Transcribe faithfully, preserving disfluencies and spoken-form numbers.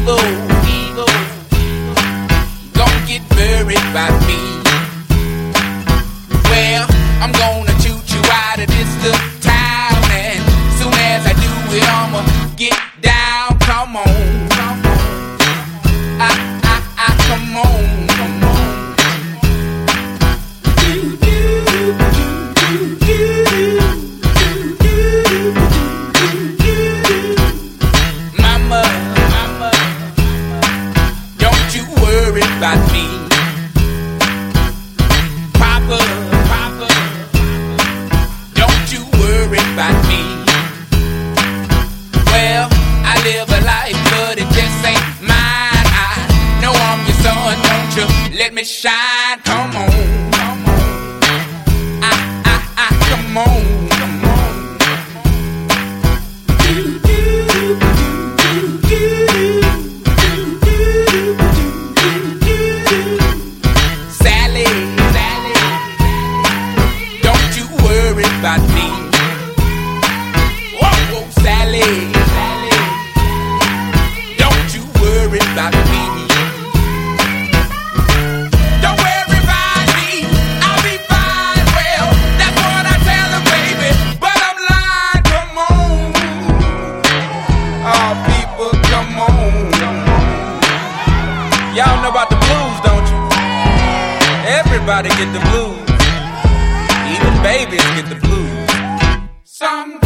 evil, evil. Don't get worried about me. Well, I'm gonna shoot you out of this little town, and soon as I do it, I'ma get down. Come on, come on. I, I, I, come on, come on. Mama, mama, don't you worry about me. Papa, papa, don't you worry about me. Well, I live a life, but it just ain't mine. I know I'm your son, don't you let me shine. Come on, come on. I, I, I, come on, come on. Sally, Sally, don't you worry about me. Whoa, whoa, Sally, Sally, don't you worry about me. Don't worry about me, I'll be fine. Well, that's what I tell her, baby, but I'm lying. Come on, oh people, come on, come on. Y'all know about the blues, don't you? Everybody get the blues, even babies get the blues. Some